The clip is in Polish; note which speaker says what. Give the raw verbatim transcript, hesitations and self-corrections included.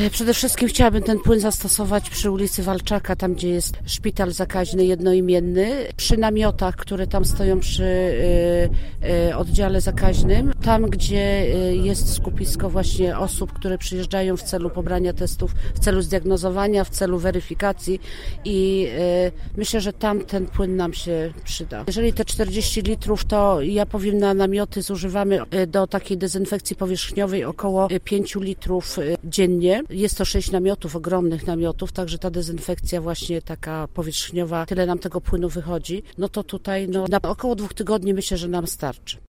Speaker 1: Przede wszystkim chciałabym ten płyn zastosować przy ulicy Walczaka, tam gdzie jest szpital zakaźny jednoimienny, przy namiotach, które tam stoją przy oddziale zakaźnym, tam gdzie jest skupisko właśnie osób, które przyjeżdżają w celu pobrania testów, w celu zdiagnozowania, w celu weryfikacji i myślę, że tam ten płyn nam się przyda. Jeżeli te czterdzieści litrów, to ja powiem, na namioty zużywamy do takiej dezynfekcji powierzchniowej około pięć litrów dziennie. Jest to sześć namiotów, ogromnych namiotów, także ta dezynfekcja właśnie taka powierzchniowa, tyle nam tego płynu wychodzi, no to tutaj no, na około dwóch tygodni myślę, że nam starczy.